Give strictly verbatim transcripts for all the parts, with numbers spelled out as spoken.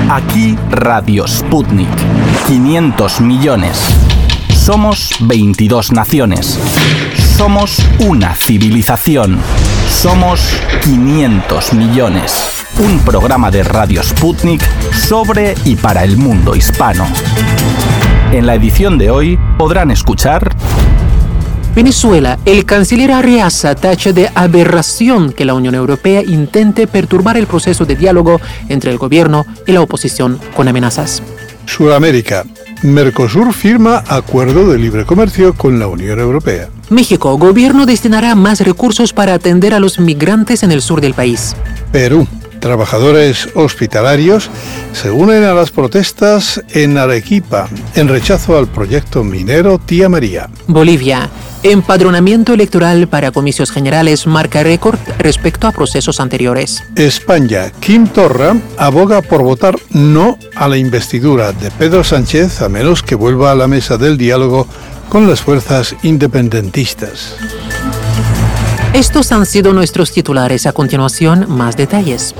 Aquí Radio Sputnik. quinientos millones. Somos veintidós naciones. Somos una civilización. Somos quinientos millones. Un programa de Radio Sputnik sobre y para el mundo hispano. En la edición de hoy podrán escuchar... Venezuela. El canciller Arriaza tacha de aberración que la Unión Europea intente perturbar el proceso de diálogo entre el gobierno y la oposición con amenazas. Sudamérica. Mercosur firma acuerdo de libre comercio con la Unión Europea. México. Gobierno destinará más recursos para atender a los migrantes en el sur del país. Perú. Trabajadores hospitalarios se unen a las protestas en Arequipa en rechazo al proyecto minero Tía María. Bolivia. Empadronamiento electoral para comicios generales marca récord respecto a procesos anteriores. España. Quim Torra aboga por votar no a la investidura de Pedro Sánchez a menos que vuelva a la mesa del diálogo con las fuerzas independentistas. Estos han sido nuestros titulares. A continuación, más detalles.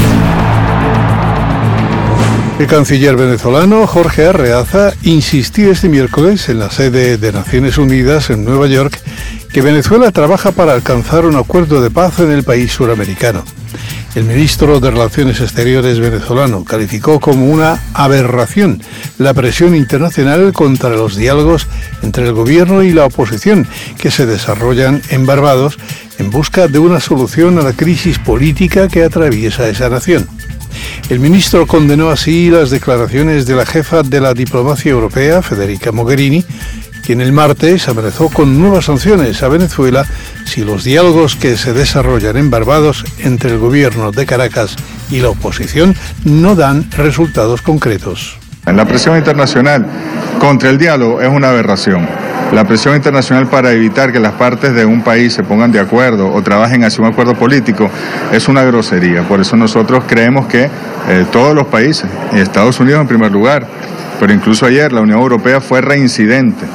El canciller venezolano Jorge Arreaza insistió este miércoles en la sede de Naciones Unidas en Nueva York que Venezuela trabaja para alcanzar un acuerdo de paz en el país suramericano. El ministro de Relaciones Exteriores venezolano calificó como una aberración la presión internacional contra los diálogos entre el gobierno y la oposición que se desarrollan en Barbados en busca de una solución a la crisis política que atraviesa esa nación. El ministro condenó así las declaraciones de la jefa de la diplomacia europea, Federica Mogherini, quien el martes amenazó con nuevas sanciones a Venezuela si los diálogos que se desarrollan en Barbados entre el gobierno de Caracas y la oposición no dan resultados concretos. La presión internacional contra el diálogo es una aberración. La presión internacional para evitar que las partes de un país se pongan de acuerdo o trabajen hacia un acuerdo político es una grosería. Por eso nosotros creemos que eh, todos los países, y Estados Unidos en primer lugar, pero incluso ayer la Unión Europea fue reincidente.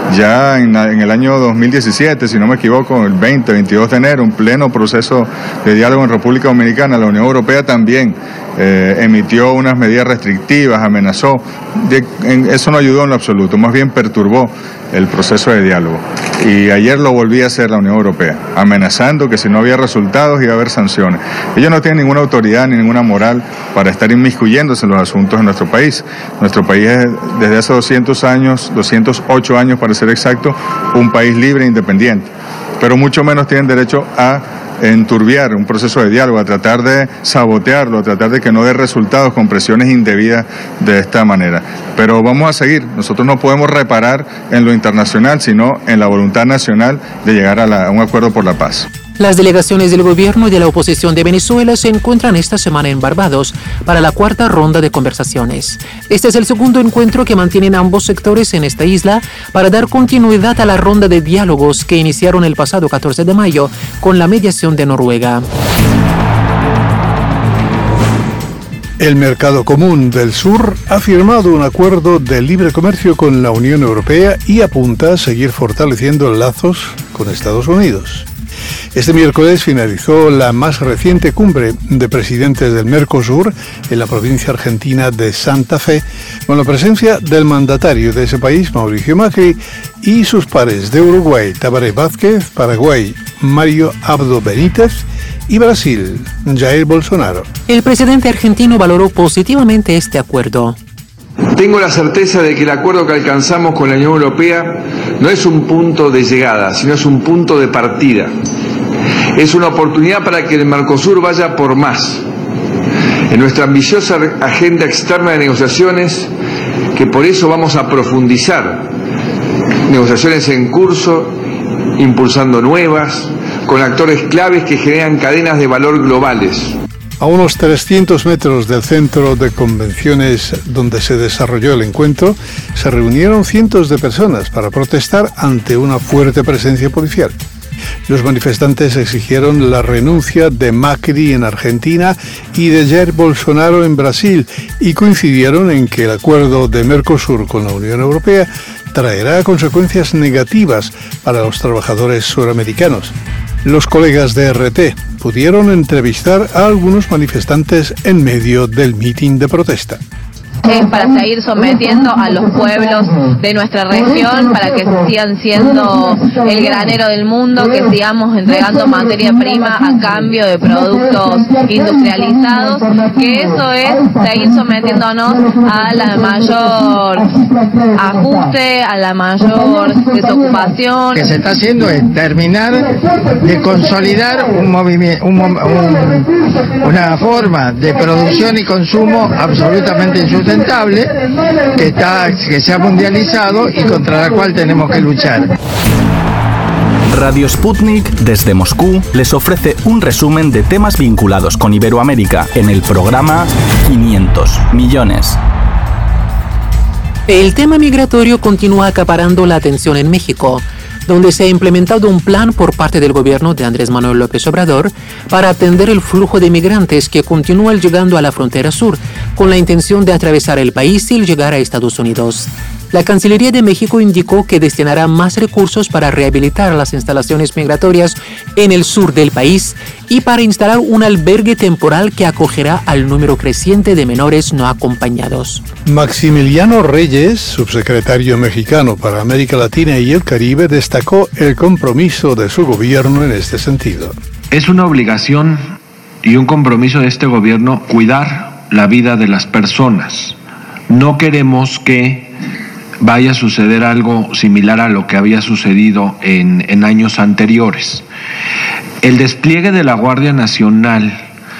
Ya en, en el año dos mil diecisiete, si no me equivoco, el veinte, veintidós de enero, en pleno proceso de diálogo en República Dominicana, la Unión Europea también eh, emitió unas medidas restrictivas, amenazó. De, en, eso no ayudó en lo absoluto, más bien perturbó el proceso de diálogo. Y ayer lo volvió a hacer la Unión Europea, amenazando que si no había resultados iba a haber sanciones. Ellos no tienen ninguna autoridad ni ninguna moral para estar inmiscuyéndose en los asuntos de nuestro país. Nuestro país es desde hace doscientos años, doscientos ocho años para ser exacto, un país libre e independiente. Pero mucho menos tienen derecho a enturbiar un proceso de diálogo, a tratar de sabotearlo, a tratar de que no dé resultados con presiones indebidas de esta manera. Pero vamos a seguir. Nosotros no podemos reparar en lo internacional, sino en la voluntad nacional de llegar a, la, a un acuerdo por la paz. Las delegaciones del gobierno y de la oposición de Venezuela se encuentran esta semana en Barbados para la cuarta ronda de conversaciones. Este es el segundo encuentro que mantienen ambos sectores en esta isla para dar continuidad a la ronda de diálogos que iniciaron el pasado catorce de mayo con la mediación de Noruega. El Mercado Común del Sur ha firmado un acuerdo de libre comercio con la Unión Europea y apunta a seguir fortaleciendo lazos con Estados Unidos. Este miércoles finalizó la más reciente cumbre de presidentes del Mercosur en la provincia argentina de Santa Fe, con la presencia del mandatario de ese país, Mauricio Macri, y sus pares de Uruguay, Tabaré Vázquez, Paraguay, Mario Abdo Benítez, y Brasil, Jair Bolsonaro. El presidente argentino valoró positivamente este acuerdo. Tengo la certeza de que el acuerdo que alcanzamos con la Unión Europea no es un punto de llegada, sino es un punto de partida. Es una oportunidad para que el Mercosur vaya por más. En nuestra ambiciosa agenda externa de negociaciones, que por eso vamos a profundizar, negociaciones en curso, impulsando nuevas, con actores claves que generan cadenas de valor globales. A unos trescientos metros del centro de convenciones donde se desarrolló el encuentro, se reunieron cientos de personas para protestar ante una fuerte presencia policial. Los manifestantes exigieron la renuncia de Macri en Argentina y de Jair Bolsonaro en Brasil y coincidieron en que el acuerdo de Mercosur con la Unión Europea traerá consecuencias negativas para los trabajadores suramericanos. Los colegas de R T pudieron entrevistar a algunos manifestantes en medio del mitin de protesta. Es para seguir sometiendo a los pueblos de nuestra región, para que sigan siendo el granero del mundo, que sigamos entregando materia prima a cambio de productos industrializados, que eso es seguir sometiéndonos a la mayor ajuste, a la mayor desocupación. Lo que se está haciendo es terminar de consolidar un movimiento, un, un, una forma de producción y consumo absolutamente insustentable, que, está, que se ha mundializado y contra la cual tenemos que luchar. Radio Sputnik desde Moscú les ofrece un resumen de temas vinculados con Iberoamérica en el programa quinientos millones. El tema migratorio continúa acaparando la atención en México, donde se ha implementado un plan por parte del gobierno de Andrés Manuel López Obrador para atender el flujo de migrantes que continúa llegando a la frontera sur, con la intención de atravesar el país y llegar a Estados Unidos. La Cancillería de México indicó que destinará más recursos para rehabilitar las instalaciones migratorias en el sur del país y para instalar un albergue temporal que acogerá al número creciente de menores no acompañados. Maximiliano Reyes, subsecretario mexicano para América Latina y el Caribe, destacó el compromiso de su gobierno en este sentido. Es una obligación y un compromiso de este gobierno cuidar la vida de las personas. No queremos que vaya a suceder algo similar a lo que había sucedido en, en años anteriores. El despliegue de la Guardia Nacional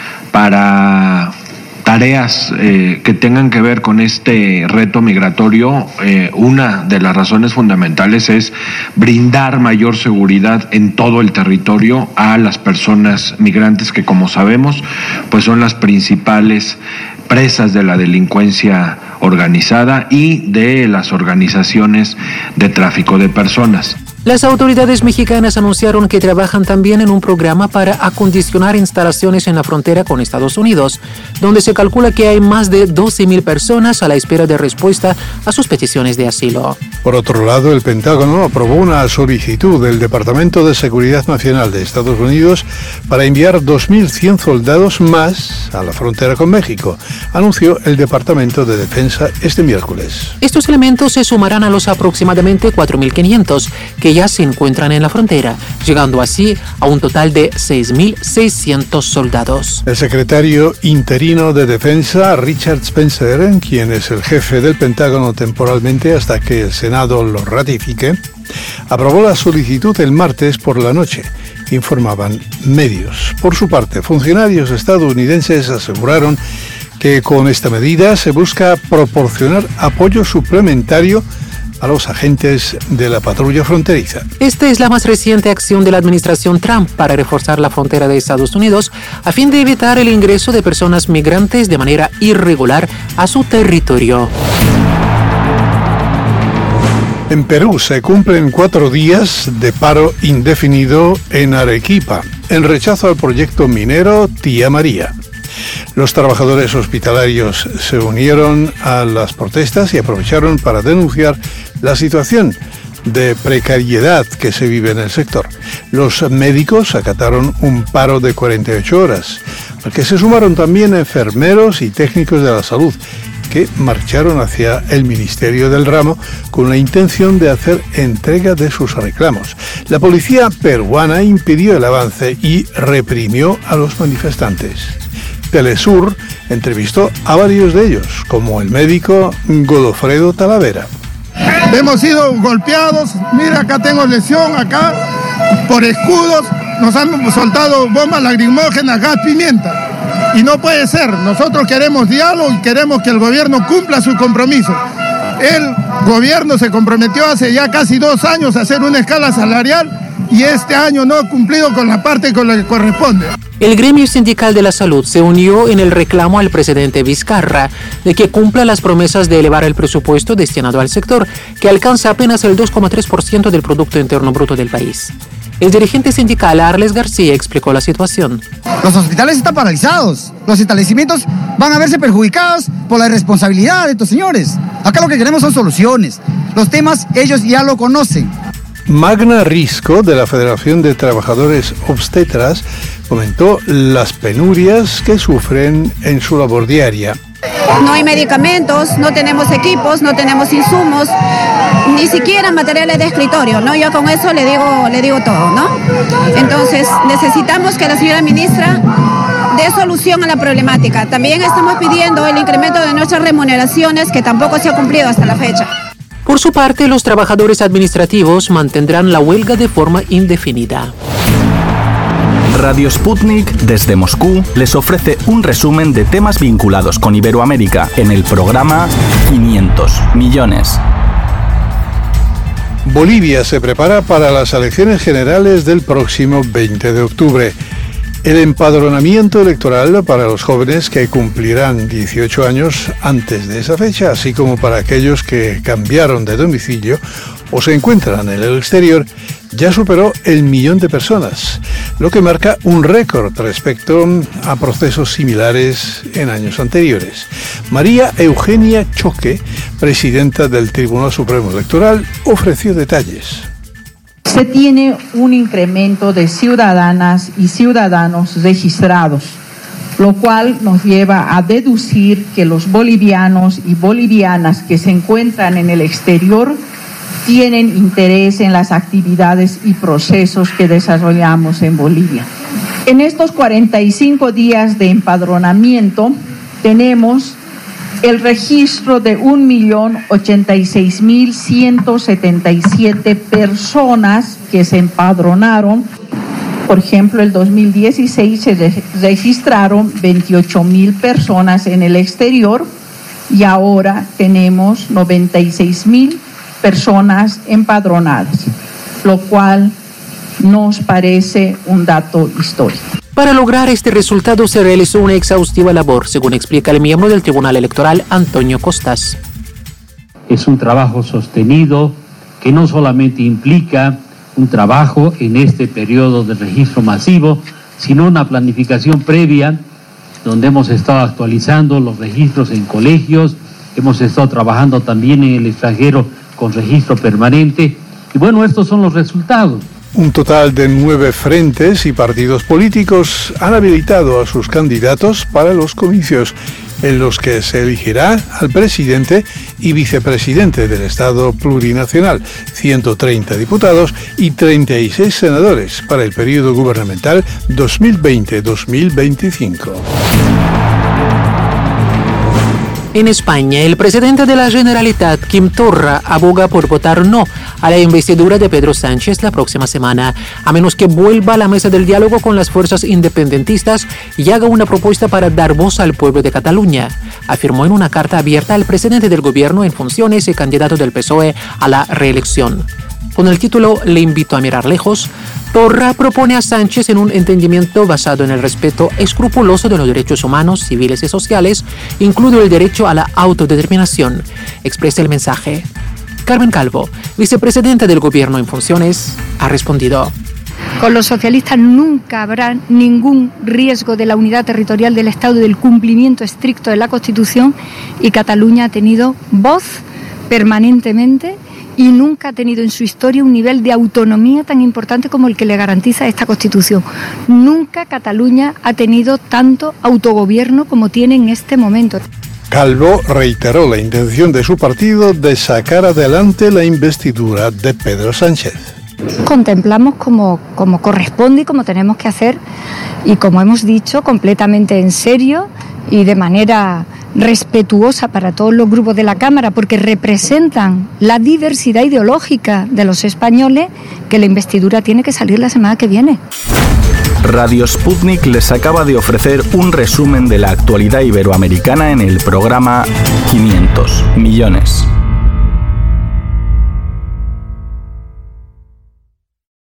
para tareas eh, que tengan que ver con este reto migratorio, eh, una de las razones fundamentales es brindar mayor seguridad en todo el territorio a las personas migrantes que, como sabemos, pues son las principales presas de la delincuencia organizada y de las organizaciones de tráfico de personas. Las autoridades mexicanas anunciaron que trabajan también en un programa para acondicionar instalaciones en la frontera con Estados Unidos, donde se calcula que hay más de doce mil personas a la espera de respuesta a sus peticiones de asilo. Por otro lado, el Pentágono aprobó una solicitud del Departamento de Seguridad Nacional de Estados Unidos para enviar dos mil cien soldados más a la frontera con México, anunció el Departamento de Defensa este miércoles. Estos elementos se sumarán a los aproximadamente cuatro mil quinientos que ya se encuentran en la frontera, llegando así a un total de seis mil seiscientos soldados. El secretario interino de Defensa, Richard Spencer, quien es el jefe del Pentágono temporalmente hasta que el Senado lo ratifique, aprobó la solicitud el martes por la noche, informaban medios. Por su parte, funcionarios estadounidenses aseguraron que con esta medida se busca proporcionar apoyo suplementario a los agentes de la patrulla fronteriza. Esta es la más reciente acción de la administración Trump para reforzar la frontera de Estados Unidos a fin de evitar el ingreso de personas migrantes de manera irregular a su territorio. En Perú se cumplen cuatro días de paro indefinido en Arequipa, en rechazo al proyecto minero Tía María. Los trabajadores hospitalarios se unieron a las protestas y aprovecharon para denunciar la situación de precariedad que se vive en el sector. Los médicos acataron un paro de cuarenta y ocho horas, al que se sumaron también enfermeros y técnicos de la salud, que marcharon hacia el Ministerio del Ramo con la intención de hacer entrega de sus reclamos. La policía peruana impidió el avance y reprimió a los manifestantes. Telesur entrevistó a varios de ellos, como el médico Godofredo Talavera. Hemos sido golpeados, mira acá tengo lesión, acá, por escudos, nos han soltado bombas lacrimógenas, gas pimienta. Y no puede ser, nosotros queremos diálogo y queremos que el gobierno cumpla su compromiso. El gobierno se comprometió hace ya casi dos años a hacer una escala salarial y este año no ha cumplido con la parte con la que corresponde. El gremio sindical de la salud se unió en el reclamo al presidente Vizcarra de que cumpla las promesas de elevar el presupuesto destinado al sector, que alcanza apenas el dos coma tres por ciento del Producto Interno Bruto del país. El dirigente sindical Arles García explicó la situación. Los hospitales están paralizados, los establecimientos van a verse perjudicados por la irresponsabilidad de estos señores. Acá lo que queremos son soluciones. Los temas ellos ya lo conocen. Magna Risco, de la Federación de Trabajadores Obstetras, comentó las penurias que sufren en su labor diaria. No hay medicamentos, no tenemos equipos, no tenemos insumos, ni siquiera materiales de escritorio, ¿no? Yo con eso le digo, le digo todo, ¿no? Entonces, necesitamos que la señora ministra dé solución a la problemática. También estamos pidiendo el incremento de nuestras remuneraciones, que tampoco se ha cumplido hasta la fecha. Por su parte, los trabajadores administrativos mantendrán la huelga de forma indefinida. Radio Sputnik, desde Moscú, les ofrece un resumen de temas vinculados con Iberoamérica en el programa quinientos millones. Bolivia se prepara para las elecciones generales del próximo veinte de octubre. El empadronamiento electoral para los jóvenes que cumplirán dieciocho años antes de esa fecha, así como para aquellos que cambiaron de domicilio o se encuentran en el exterior, ya superó el millón de personas, lo que marca un récord respecto a procesos similares en años anteriores. María Eugenia Choque, presidenta del Tribunal Supremo Electoral, ofreció detalles. Se tiene un incremento de ciudadanas y ciudadanos registrados, lo cual nos lleva a deducir que los bolivianos y bolivianas que se encuentran en el exterior tienen interés en las actividades y procesos que desarrollamos en Bolivia. En estos cuarenta y cinco días de empadronamiento tenemos el registro de un millón ochenta y seis mil ciento setenta y siete personas que se empadronaron. Por ejemplo, el dos mil dieciséis se re- registraron veintiocho mil personas en el exterior y ahora tenemos noventa y seis mil personas empadronadas, lo cual nos parece un dato histórico. Para lograr este resultado se realizó una exhaustiva labor, según explica el miembro del Tribunal Electoral, Antonio Costas. Es un trabajo sostenido que no solamente implica un trabajo en este periodo de registro masivo, sino una planificación previa donde hemos estado actualizando los registros en colegios, hemos estado trabajando también en el extranjero con registro permanente y bueno, estos son los resultados. Un total de nueve frentes y partidos políticos han habilitado a sus candidatos para los comicios, en los que se elegirá al presidente y vicepresidente del Estado plurinacional, ciento treinta diputados y treinta y seis senadores para el periodo gubernamental dos mil veinte a dos mil veinticinco. En España, el presidente de la Generalitat, Quim Torra, aboga por votar no a la investidura de Pedro Sánchez la próxima semana, a menos que vuelva a la mesa del diálogo con las fuerzas independentistas y haga una propuesta para dar voz al pueblo de Cataluña, afirmó en una carta abierta al presidente del gobierno en funciones y candidato del P S O E a la reelección. Con el título Le invito a mirar lejos, Torra propone a Sánchez en un entendimiento basado en el respeto escrupuloso de los derechos humanos, civiles y sociales, incluido el derecho a la autodeterminación. Expresa el mensaje. Carmen Calvo, vicepresidenta del gobierno en funciones, ha respondido. Con los socialistas nunca habrá ningún riesgo de la unidad territorial del Estado y del cumplimiento estricto de la Constitución, y Cataluña ha tenido voz permanentemente y nunca ha tenido en su historia un nivel de autonomía tan importante como el que le garantiza esta Constitución. Nunca Cataluña ha tenido tanto autogobierno como tiene en este momento. Calvo reiteró la intención de su partido de sacar adelante la investidura de Pedro Sánchez. Contemplamos como, como corresponde y como tenemos que hacer, y como hemos dicho, completamente en serio y de manera respetuosa para todos los grupos de la Cámara, porque representan la diversidad ideológica de los españoles, que la investidura tiene que salir la semana que viene. Radio Sputnik les acaba de ofrecer un resumen de la actualidad iberoamericana en el programa quinientos millones.